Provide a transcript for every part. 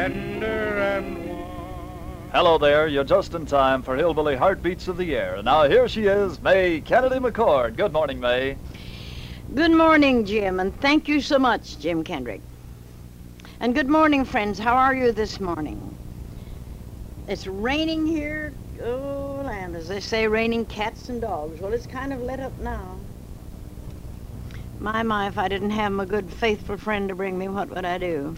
tender and warm. Hello there, you're just in time for Hillbilly Heartbeats of the Year. Now here she is, May Kennedy McCord. Good morning, May. Good morning, Jim, and thank you so much, Jim Kendrick. And good morning, friends. How are you this morning? It's raining here. Oh, land, as they say, raining cats and dogs. Well, it's kind of let up now. My, if I didn't have my good, faithful friend to bring me, what would I do?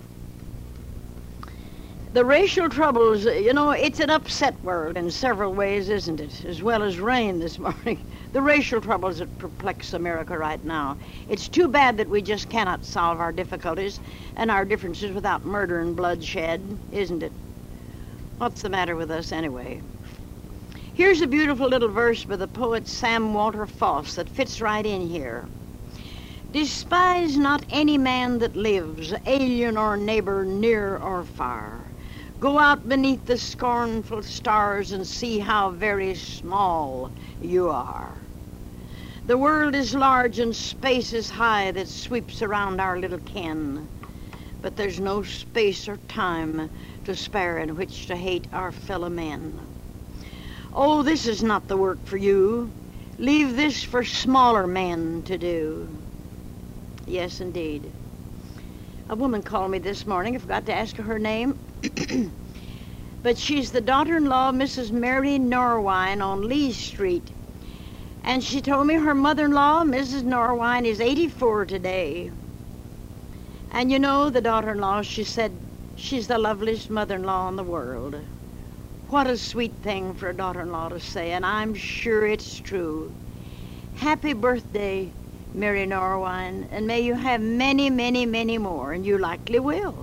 The racial troubles, you know, it's an upset world in several ways, isn't it? As well as rain this morning. The racial troubles that perplex America right now. It's too bad that we just cannot solve our difficulties and our differences without murder and bloodshed, isn't it? What's the matter with us anyway? Here's a beautiful little verse by the poet Sam Walter Foss that fits right in here. Despise not any man that lives, alien or neighbor, near or far. Go out beneath the scornful stars and see how very small you are. The world is large and space is high that sweeps around our little ken, but there's no space or time to spare in which to hate our fellow men. Oh, this is not the work for you. Leave this for smaller men to do. Yes, indeed. A woman called me this morning. I forgot to ask her name. But she's the daughter-in-law of Mrs. Mary Norwine on Lee Street. And she told me her mother-in-law, Mrs. Norwine, is 84 today. And you know, the daughter-in-law, she said, she's the loveliest mother-in-law in the world. What a sweet thing for a daughter-in-law to say, and I'm sure it's true. Happy birthday, Mary Norwine, and may you have many, many, many more, and you likely will.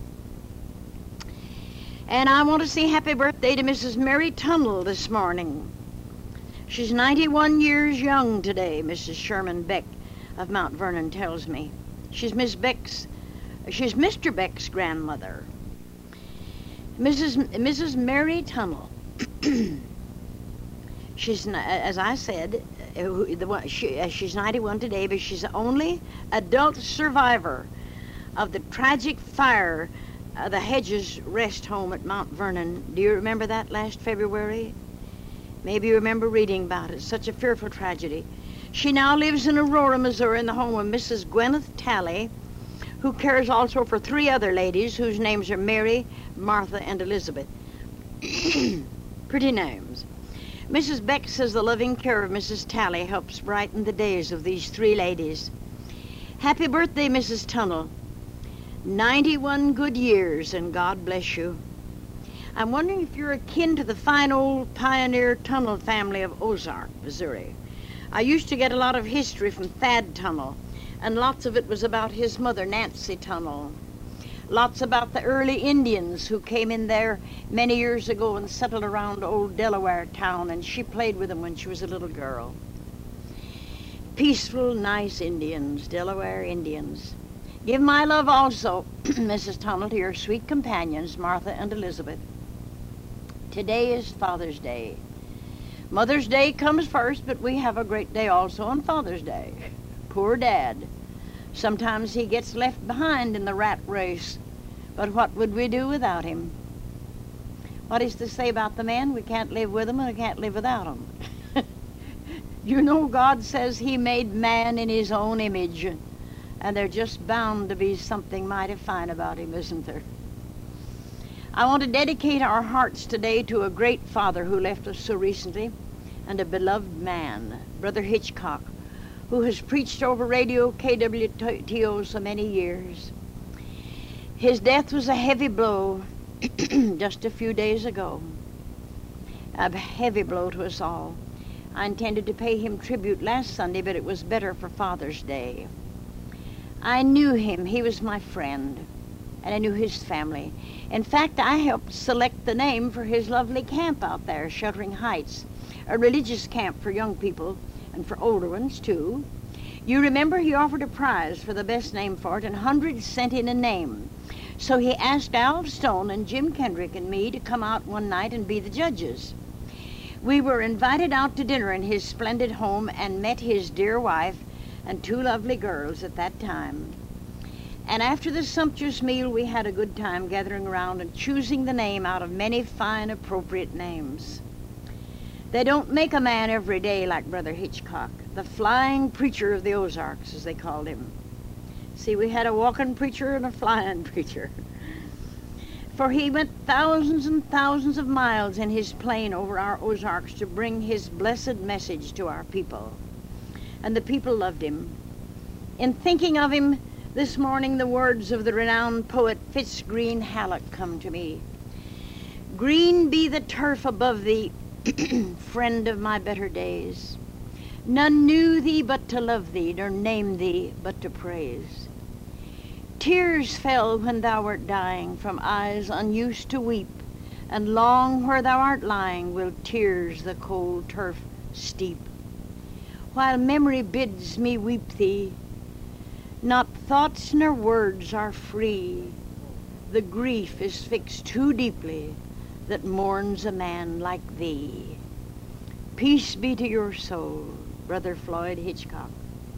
And I want to say happy birthday to Mrs. Mary Tunnell this morning. She's 91 years young today, Mrs. Sherman Beck of Mount Vernon tells me. She's Mr. Beck's grandmother. Mrs. Mary Tunnell. She's, as I said, she's 91 today, but she's the only adult survivor of the tragic fire the Hedges Rest Home at Mount Vernon. Do you remember that last February? Maybe you remember reading about it. Such a fearful tragedy. She now lives in Aurora, Missouri, in the home of Mrs. Gwyneth Talley, who cares also for 3 other ladies whose names are Mary, Martha, and Elizabeth. Pretty names. Mrs. Beck says the loving care of Mrs. Talley helps brighten the days of these 3 ladies. Happy birthday, Mrs. Tunnell. 91 good years, and God bless you. I'm wondering if you're akin to the fine old pioneer Tunnell family of Ozark, Missouri. I used to get a lot of history from Thad Tunnell, and lots of it was about his mother, Nancy Tunnell. Lots about the early Indians who came in there many years ago and settled around old Delaware town, and she played with them when she was a little girl. Peaceful, nice Indians, Delaware Indians. Give my love also, Mrs. Tunnell, to your sweet companions, Martha and Elizabeth. Today is Father's Day. Mother's Day comes first, but we have a great day also on Father's Day. Poor Dad. Sometimes he gets left behind in the rat race, but what would we do without him? What is to say about the man? We can't live with him and we can't live without him. You know, God says he made man in his own image, and there's just bound to be something mighty fine about him, isn't there? I want to dedicate our hearts today to a great father who left us so recently, and a beloved man, Brother Hitchcock, who has preached over radio KWTO so many years. His death was a heavy blow just a few days ago. A heavy blow to us all. I intended to pay him tribute last Sunday, but it was better for Father's Day. I knew him. He was my friend, and I knew his family. In fact, I helped select the name for his lovely camp out there, Sheltering Heights, a religious camp for young people and for older ones, too. You remember he offered a prize for the best name for it, and hundreds sent in a name. So he asked Al Stone and Jim Kendrick and me to come out one night and be the judges. We were invited out to dinner in his splendid home and met his dear wife and 2 lovely girls at that time. And after the sumptuous meal, we had a good time gathering around and choosing the name out of many fine, appropriate names. They don't make a man every day like Brother Hitchcock, the flying preacher of the Ozarks, as they called him. See, we had a walking preacher and a flying preacher. For he went thousands and thousands of miles in his plane over our Ozarks to bring his blessed message to our people. And the people loved him. In thinking of him this morning, the words of the renowned poet Fitz Green Halleck come to me. Green be the turf above thee, friend of my better days. None knew thee but to love thee, nor named thee but to praise. Tears fell when thou wert dying from eyes unused to weep, and long where thou art lying will tears the cold turf steep. While memory bids me weep thee, not thoughts nor words are free. The grief is fixed too deeply that mourns a man like thee. Peace be to your soul, Brother Floyd Hitchcock.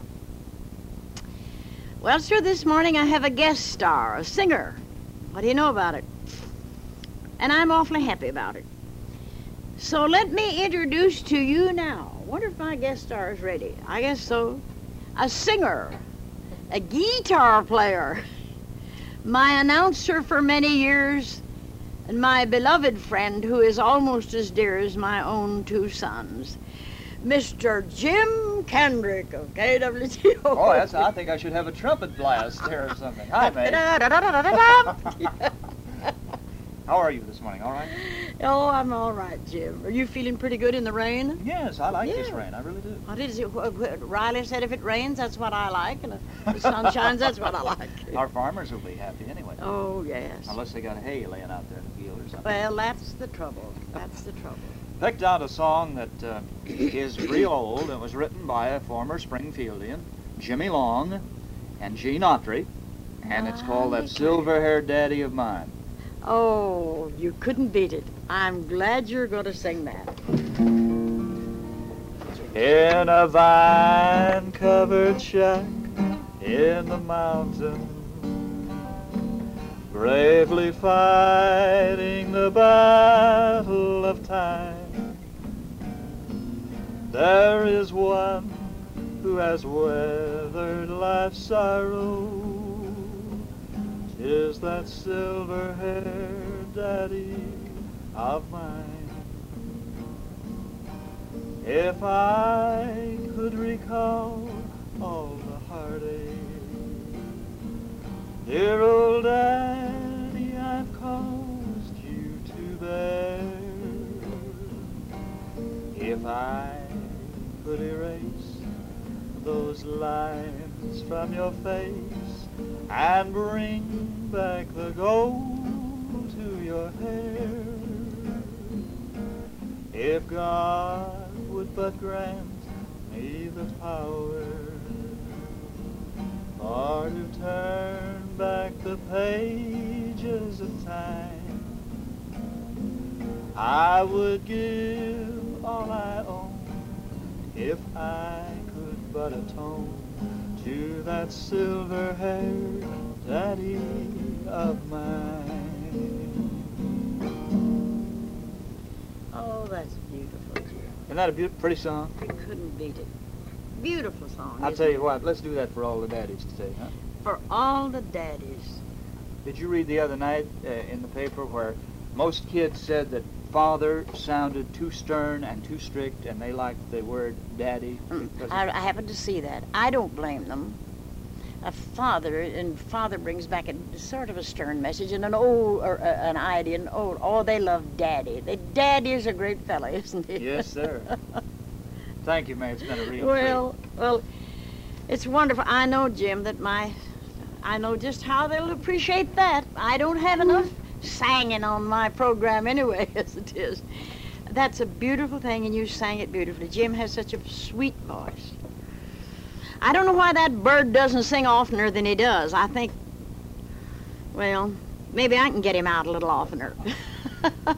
Well, sir, this morning I have a guest star, a singer. What do you know about it? And I'm awfully happy about it. So let me introduce to you now. Wonder if my guest star is ready. I guess so. A singer, a guitar player, my announcer for many years, and my beloved friend who is almost as dear as my own two sons, Mr. Jim Kendrick of KWTO. Oh, I think I should have a trumpet blast there or something. Hi, May. How are you this morning? All right? Oh, I'm all right, Jim. Are you feeling pretty good in the rain? Yes, I like this rain. I really do. What is it? Riley said if it rains, that's what I like, and if the sun shines, that's what I like. Our farmers will be happy anyway. Oh, yes. Unless they got hay laying out there in the field or something. Well, that's the trouble. That's the trouble. Picked out a song that is real old. It was written by a former Springfieldian, Jimmy Long, and Gene Autry, and it's called That Silver-Haired Daddy of Mine. Oh, you couldn't beat it. I'm glad you're going to sing that. In a vine-covered shack in the mountains, bravely fighting the battle of time, there is one who has weathered life's sorrow. 'Tis that silver-haired daddy of mine. If I could recall all the heartache, dear old daddy, I've caused you to bear. If I could erase those lines from your face and bring back the gold to your hair, if God would but grant me the power or to turn back the pages of time, I would give all I own if I could but atone to that silver-haired daddy of mine. Oh, that's beautiful, Jim. Isn't that a pretty song? You couldn't beat it. Beautiful song. I'll isn't tell it? you what, let's do that for all the daddies today, huh? For all the daddies. Did you read the other night in the paper where most kids said that father sounded too stern and too strict, and they liked the word daddy? I happened to see that. I don't blame them. A father, and father brings back a sort of a stern message, and an old, or an idea, an old, oh, they love daddy. Daddy is a great fella, isn't he? Yes, sir. Thank you, May. It's been a real treat. Well, it's wonderful. I know, Jim, that I know just how they'll appreciate that. I don't have enough singing on my program anyway, as it is. That's a beautiful thing, and you sang it beautifully. Jim has such a sweet voice. I don't know why that bird doesn't sing oftener than he does. I think, well, maybe I can get him out a little oftener.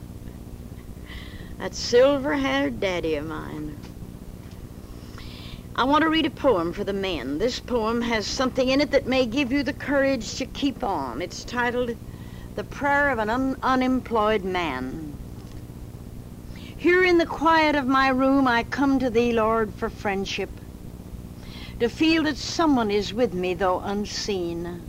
That silver-haired daddy of mine. I want to read a poem for the men. This poem has something in it that may give you the courage to keep on. It's titled, The Prayer of an Unemployed Man. Here in the quiet of my room, I come to thee, Lord, for friendship, to feel that someone is with me, though unseen.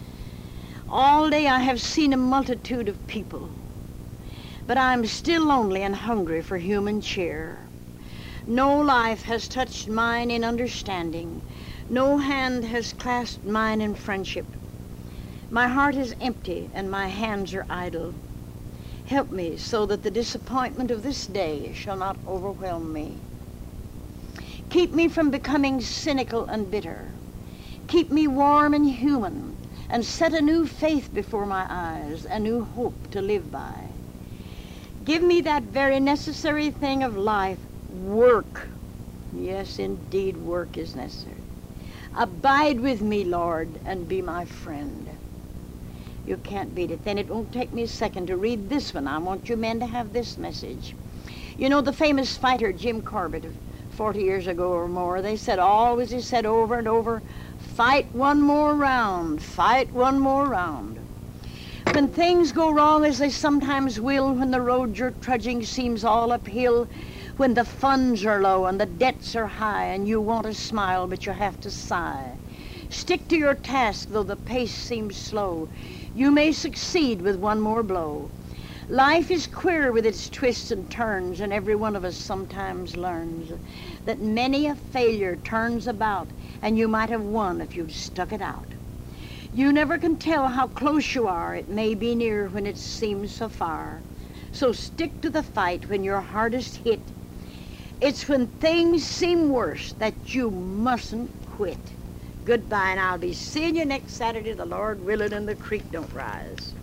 All day I have seen a multitude of people, but I am still lonely and hungry for human cheer. No life has touched mine in understanding. No hand has clasped mine in friendship. My heart is empty and my hands are idle. Help me so that the disappointment of this day shall not overwhelm me. Keep me from becoming cynical and bitter. Keep me warm and human, and set a new faith before my eyes, a new hope to live by. Give me that very necessary thing of life, work. Yes, indeed, work is necessary. Abide with me, Lord, and be my friend. You can't beat it. Then it won't take me a second to read this one. I want you men to have this message. You know the famous fighter Jim Corbett of 40 years ago or more, he said over and over, fight one more round, fight one more round. When things go wrong, as they sometimes will, when the road you're trudging seems all uphill, when the funds are low and the debts are high and you want to smile but you have to sigh, stick to your task though the pace seems slow. You may succeed with one more blow. Life is queer with its twists and turns, and every one of us sometimes learns that many a failure turns about, and you might have won if you'd stuck it out. You never can tell how close you are. It may be near when it seems so far. So stick to the fight when you're hardest hit. It's when things seem worse that you mustn't quit. Goodbye, and I'll be seeing you next Saturday, the Lord willing, and the creek don't rise.